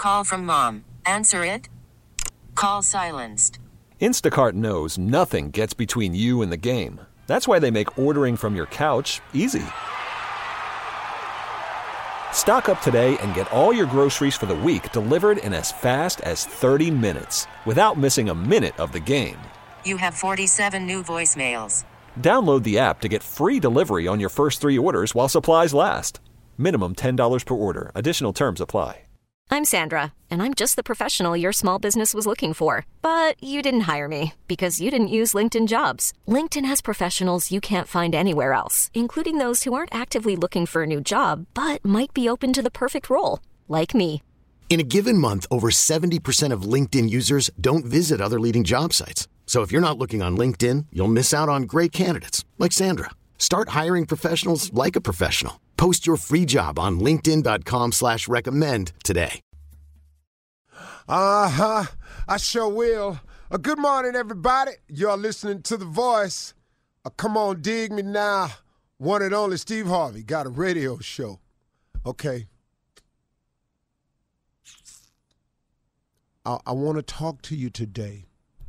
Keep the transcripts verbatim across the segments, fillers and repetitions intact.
Call from mom. Answer it. Call silenced. Instacart knows nothing gets between you and the game. That's why they make ordering from your couch easy. Stock up today and get all your groceries for the week delivered in as fast as thirty minutes without missing a minute of the game. You have forty-seven new voicemails. Download the app to get free delivery on your first three orders while supplies last. Minimum ten dollars per order. Additional terms apply. I'm Sandra, and I'm just the professional your small business was looking for. But you didn't hire me because you didn't use LinkedIn Jobs. LinkedIn has professionals you can't find anywhere else, including those who aren't actively looking for a new job, but might be open to the perfect role, like me. In a given month, over seventy percent of LinkedIn users don't visit other leading job sites. So if you're not looking on LinkedIn, you'll miss out on great candidates like Sandra. Start hiring professionals like a professional. Post your free job on linkedin.com slash recommend today. Uh-huh. I sure will. Uh, good morning, everybody. You're listening to The Voice. Uh, come on, dig me now. One and only Steve Harvey got a radio show. Okay. I, I want to talk to you today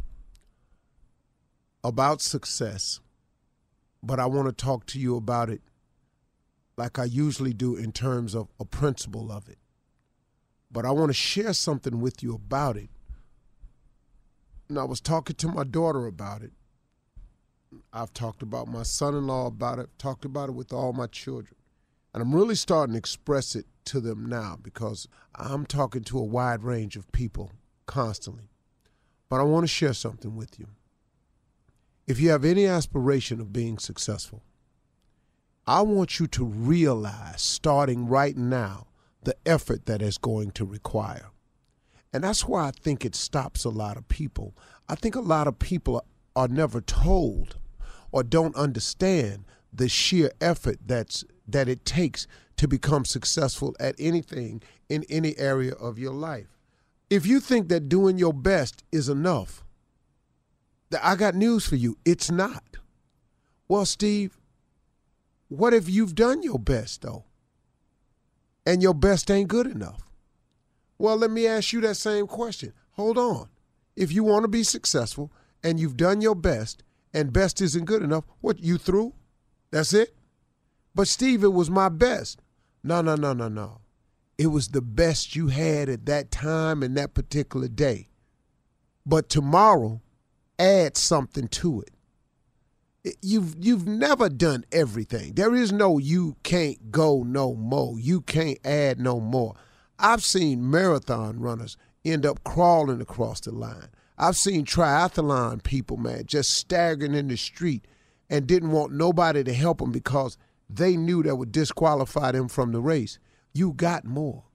about success, but I want to talk to you about it like I usually do in terms of a principle of it. But I want to share something with you about it. And I was talking to my daughter about it. I've talked about my son-in-law about it, talked about it with all my children. And I'm really starting to express it to them now because I'm talking to a wide range of people constantly. But I want to share something with you. If you have any aspiration of being successful, I want you to realize, starting right now, the effort that it's going to require. And that's why I think it stops a lot of people. I think a lot of people are never told or don't understand the sheer effort that's that it takes to become successful at anything in any area of your life. If you think that doing your best is enough, I got news for you. It's not. Well, Steve, what if you've done your best, though, and your best ain't good enough? Well, let me ask you that same question. Hold on. If you want to be successful and you've done your best and best isn't good enough, what, you through? That's it? But, Steve, it was my best. No, no, no, no, no. It was the best you had at that time and that particular day. But tomorrow, add something to it. You've you've never done everything. There is no you can't go no more. You can't add no more. I've seen marathon runners end up crawling across the line. I've seen triathlon people, man, just staggering in the street and didn't want nobody to help them because they knew that would disqualify them from the race. You got more.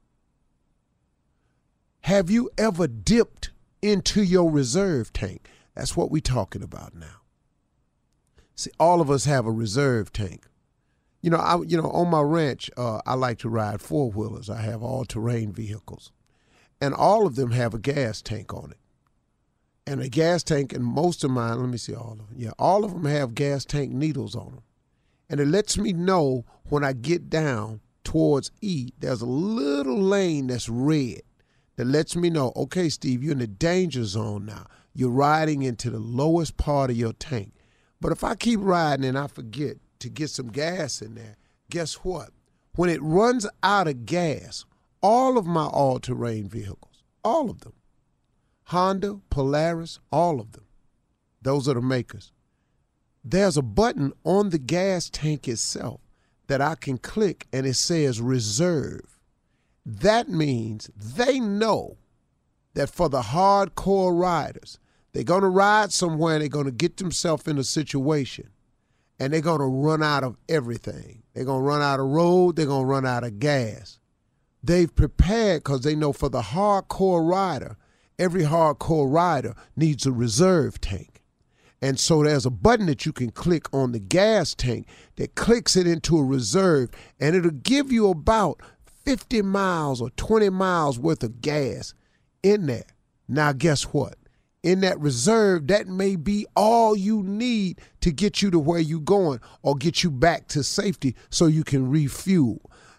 Have you ever dipped into your reserve tank? That's what we're talking about now. See, all of us have a reserve tank. You know, I you know on my ranch, uh, I like to ride four wheelers. I have all terrain vehicles, and all of them have a gas tank on it. And a gas tank, and most of mine, let me see all of them. Yeah, all of them have gas tank needles on them, and it lets me know when I get down towards E, there's a little lane that's red that lets me know, okay, Steve, you're in the danger zone now. You're riding into the lowest part of your tank. But if I keep riding and I forget to get some gas in there, guess what? When it runs out of gas, all of my all-terrain vehicles, all of them, Honda, Polaris, all of them, those are the makers. There's a button on the gas tank itself that I can click and it says reserve. That means they know that for the hardcore riders, they're going to ride somewhere and they're going to get themselves in a situation and they're going to run out of everything. They're going to run out of road. They're going to run out of gas. They've prepared because they know for the hardcore rider, every hardcore rider needs a reserve tank. And so there's a button that you can click on the gas tank that clicks it into a reserve, and it'll give you about fifty miles or twenty miles worth of gas in there. Now, guess what? In that reserve, that may be all you need to get you to where you're going or get you back to safety so you can refuel.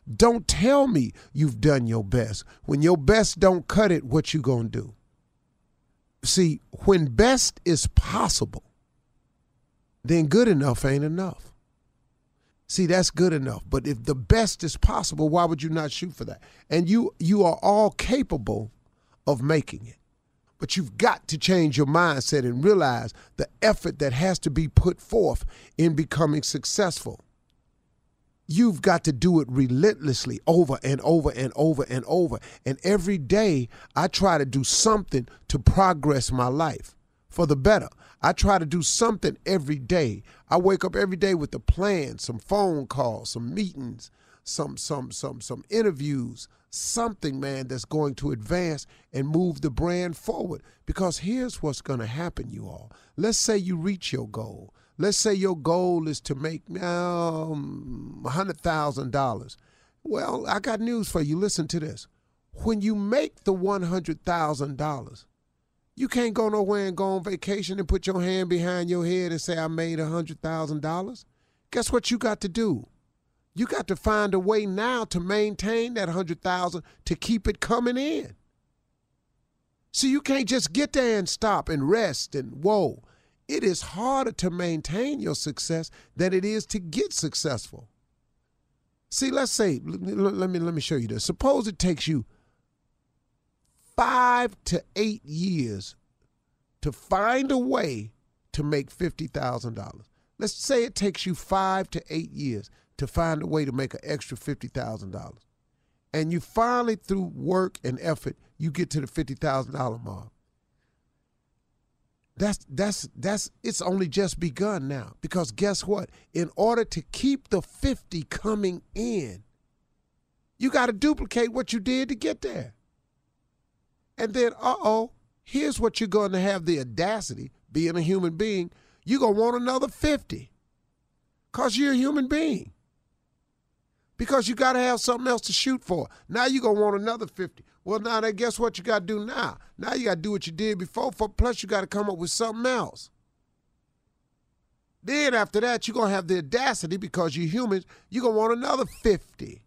Don't tell me you've done your best. When your best don't cut it, what you gonna do? See, when best is possible, then good enough ain't enough. See, that's good enough. But if the best is possible, why would you not shoot for that? And you you are all capable of making it. But you've got to change your mindset and realize the effort that has to be put forth in becoming successful. You've got to do it relentlessly over and over and over and over. And every day I try to do something to progress my life for the better. I try to do something every day. I wake up every day with a plan, some phone calls, some meetings, some some some some interviews, something, man, that's going to advance and move the brand forward. Because here's what's going to happen, you all. Let's say you reach your goal. Let's say your goal is to make um, one hundred thousand dollars. Well, I got news for you. Listen to this. When you make the one hundred thousand dollars, you can't go nowhere and go on vacation and put your hand behind your head and say, I made one hundred thousand dollars. Guess what you got to do? You got to find a way now to maintain that one hundred thousand dollars to keep it coming in. So you can't just get there and stop and rest and whoa. It is harder to maintain your success than it is to get successful. See, let's say, let me let me show you this. Suppose it takes you five to eight years to find a way to make fifty thousand dollars. Let's say it takes you five to eight years to find a way to make an extra fifty thousand dollars. And you finally, through work and effort, you get to the fifty thousand dollars mark. That's, that's, that's, it's only just begun now. Because guess what? In order to keep the fifty coming in, you got to duplicate what you did to get there. And then, uh-oh, here's what you're going to have the audacity, being a human being, you're going to want another fifty because you're a human being. Because you got to have something else to shoot for. Now you're going to want another fifty. Well, now then guess what you got to do now? Now you got to do what you did before, for, plus you got to come up with something else. Then after that, you're going to have the audacity, because you're humans, you're going to want another fifty.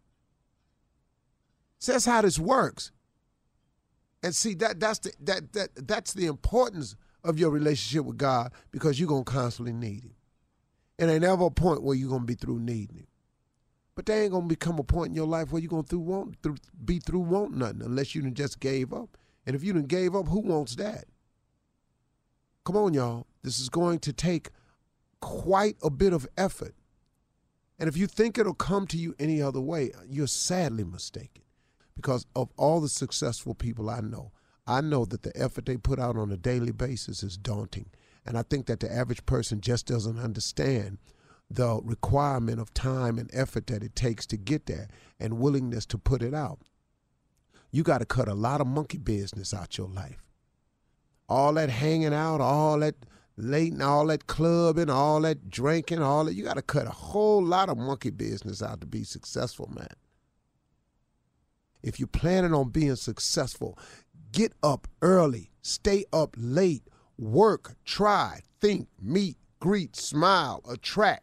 So that's how this works. And see, that that's the that that that's the importance of your relationship with God, because you're going to constantly need him. And ain't never a point where you're going to be through needing him. But there ain't going to become a point in your life where you're going to through want, through, be through want nothing, unless you done just gave up. And if you done gave up, who wants that? Come on, y'all. This is going to take quite a bit of effort. And if you think it'll come to you any other way, you're sadly mistaken. Because of all the successful people I know, I know that the effort they put out on a daily basis is daunting. And I think that the average person just doesn't understand the requirement of time and effort that it takes to get there, and willingness to put it out. You got to cut a lot of monkey business out your life. All that hanging out, all that late, all that clubbing, all that drinking, all that, you got to cut a whole lot of monkey business out to be successful, man. If you're planning on being successful, get up early, stay up late, work, try, think, meet, greet, smile, attract.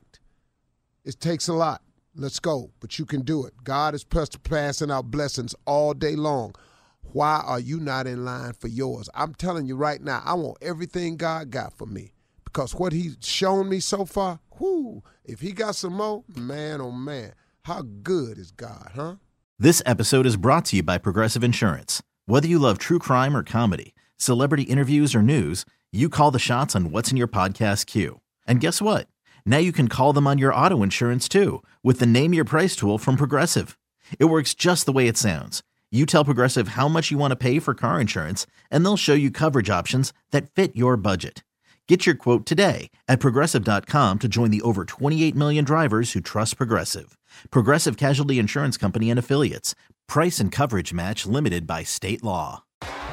It takes a lot. Let's go. But you can do it. God is passing out blessings all day long. Why are you not in line for yours? I'm telling you right now, I want everything God got for me. Because what he's shown me so far, whoo, if he got some more, man, oh man, how good is God, huh? This episode is brought to you by Progressive Insurance. Whether you love true crime or comedy, celebrity interviews or news, you call the shots on what's in your podcast queue. And guess what? Now you can call them on your auto insurance too, with the Name Your Price tool from Progressive. It works just the way it sounds. You tell Progressive how much you want to pay for car insurance, and they'll show you coverage options that fit your budget. Get your quote today at Progressive dot com to join the over twenty-eight million drivers who trust Progressive. Progressive Casualty Insurance Company and Affiliates. Price and coverage match limited by state law.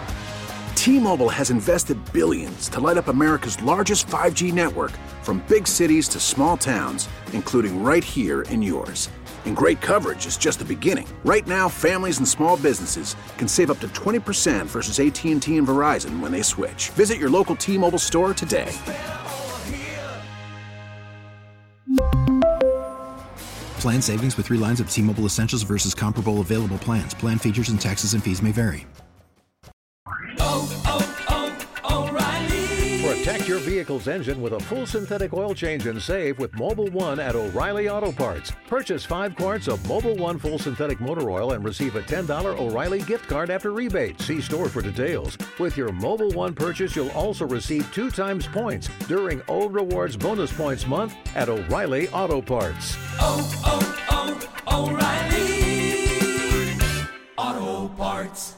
T-Mobile has invested billions to light up America's largest five G network, from big cities to small towns, including right here in yours. And great coverage is just the beginning. Right now, families and small businesses can save up to twenty percent versus A T and T and Verizon when they switch. Visit your local T-Mobile store today. Plan savings with three lines of T-Mobile Essentials versus comparable available plans. Plan features and taxes and fees may vary. Oh, oh, oh, O'Reilly! Protect your vehicle's engine with a full synthetic oil change and save with Mobil one at O'Reilly Auto Parts. Purchase five quarts of Mobil one full synthetic motor oil and receive a ten dollars O'Reilly gift card after rebate. See store for details. With your Mobil one purchase, you'll also receive two times points during O Rewards Bonus Points Month at O'Reilly Auto Parts. Oh, oh, oh, O'Reilly Auto Parts.